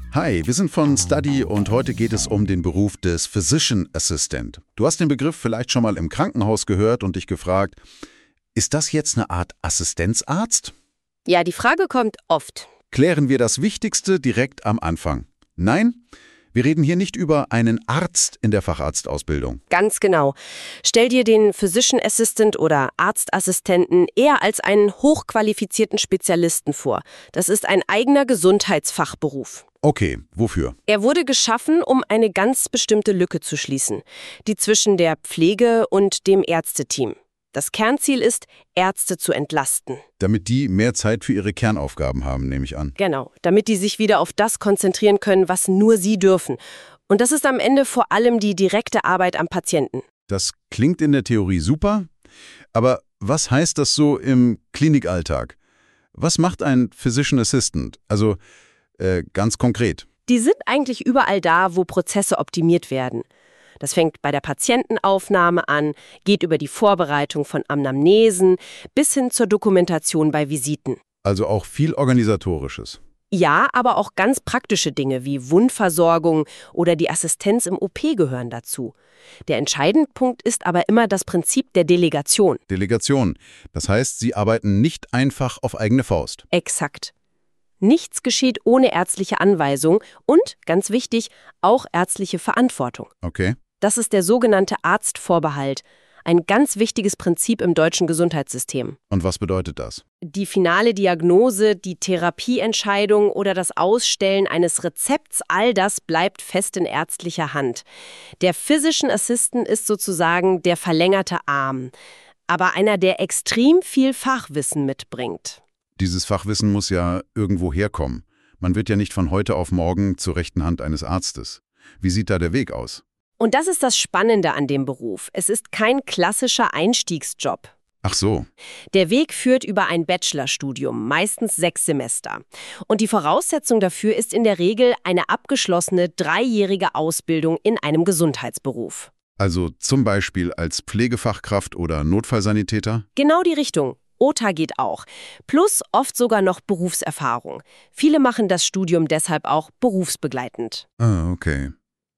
Hi, wir sind von Study und heute geht es um den Beruf des Physician Assistant. Du hast den Begriff vielleicht schon mal im Krankenhaus gehört und dich gefragt, ist das jetzt eine Art Assistenzarzt? Ja, die Frage kommt oft. Klären wir das Wichtigste direkt am Anfang. Nein, wir reden hier nicht über einen Arzt in der Facharztausbildung. Ganz genau. Stell dir den Physician Assistant oder Arztassistenten eher als einen hochqualifizierten Spezialisten vor. Das ist ein eigener Gesundheitsfachberuf. Okay, wofür? Er wurde geschaffen, um eine ganz bestimmte Lücke zu schließen, die zwischen der Pflege und dem Ärzteteam. Das Kernziel ist, Ärzte zu entlasten. Damit die mehr Zeit für ihre Kernaufgaben haben, nehme ich an. Genau, damit die sich wieder auf das konzentrieren können, was nur sie dürfen. Und das ist am Ende vor allem die direkte Arbeit am Patienten. Das klingt in der Theorie super, aber was heißt das so im Klinikalltag? Was macht ein Physician Assistant? Also ganz konkret. Die sind eigentlich überall da, wo Prozesse optimiert werden. Das fängt bei der Patientenaufnahme an, geht über die Vorbereitung von Anamnesen bis hin zur Dokumentation bei Visiten. Also auch viel Organisatorisches. Ja, aber auch ganz praktische Dinge wie Wundversorgung oder die Assistenz im OP gehören dazu. Der entscheidende Punkt ist aber immer das Prinzip der Delegation. Delegation. Das heißt, Sie arbeiten nicht einfach auf eigene Faust. Exakt. Nichts geschieht ohne ärztliche Anweisung und, ganz wichtig, auch ärztliche Verantwortung. Okay. Das ist der sogenannte Arztvorbehalt, ein ganz wichtiges Prinzip im deutschen Gesundheitssystem. Und was bedeutet das? Die finale Diagnose, die Therapieentscheidung oder das Ausstellen eines Rezepts, all das bleibt fest in ärztlicher Hand. Der Physician Assistant ist sozusagen der verlängerte Arm, aber einer, der extrem viel Fachwissen mitbringt. Dieses Fachwissen muss ja irgendwo herkommen. Man wird ja nicht von heute auf morgen zur rechten Hand eines Arztes. Wie sieht da der Weg aus? Und das ist das Spannende an dem Beruf. Es ist kein klassischer Einstiegsjob. Ach so. Der Weg führt über ein Bachelorstudium, meistens 6 Semester. Und die Voraussetzung dafür ist in der Regel eine abgeschlossene 3-jährige Ausbildung in einem Gesundheitsberuf. Also zum Beispiel als Pflegefachkraft oder Notfallsanitäter? Genau die Richtung. OTA geht auch. Plus oft sogar noch Berufserfahrung. Viele machen das Studium deshalb auch berufsbegleitend. Ah, okay.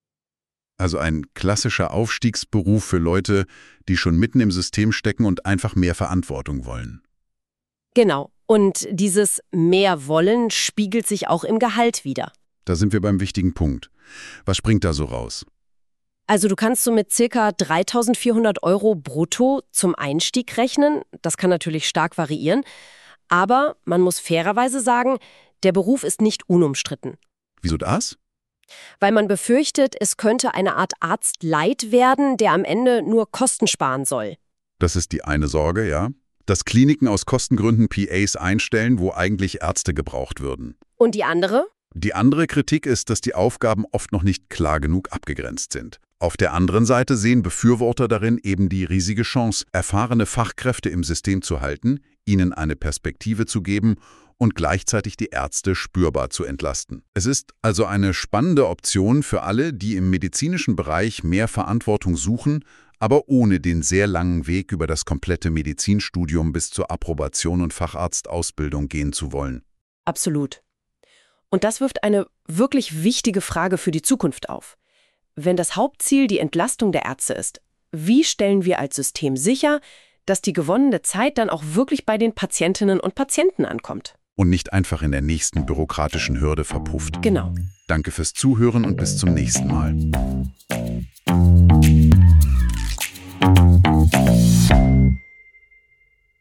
Also ein klassischer Aufstiegsberuf für Leute, die schon mitten im System stecken und einfach mehr Verantwortung wollen. Genau. Und dieses mehr Wollen spiegelt sich auch im Gehalt wider. Da sind wir beim wichtigen Punkt. Was springt da so raus? Also du kannst so mit ca. 3.400 € brutto zum Einstieg rechnen. Das kann natürlich stark variieren. Aber man muss fairerweise sagen, der Beruf ist nicht unumstritten. Wieso das? Weil man befürchtet, es könnte eine Art Arztleit werden, der am Ende nur Kosten sparen soll. Das ist die eine Sorge, ja. Dass Kliniken aus Kostengründen PAs einstellen, wo eigentlich Ärzte gebraucht würden. Und die andere? Die andere Kritik ist, dass die Aufgaben oft noch nicht klar genug abgegrenzt sind. Auf der anderen Seite sehen Befürworter darin eben die riesige Chance, erfahrene Fachkräfte im System zu halten, ihnen eine Perspektive zu geben und gleichzeitig die Ärzte spürbar zu entlasten. Es ist also eine spannende Option für alle, die im medizinischen Bereich mehr Verantwortung suchen, aber ohne den sehr langen Weg über das komplette Medizinstudium bis zur Approbation und Facharztausbildung gehen zu wollen. Absolut. Und das wirft eine wirklich wichtige Frage für die Zukunft auf. Wenn das Hauptziel die Entlastung der Ärzte ist, wie stellen wir als System sicher, dass die gewonnene Zeit dann auch wirklich bei den Patientinnen und Patienten ankommt? Und nicht einfach in der nächsten bürokratischen Hürde verpufft. Genau. Danke fürs Zuhören und bis zum nächsten Mal.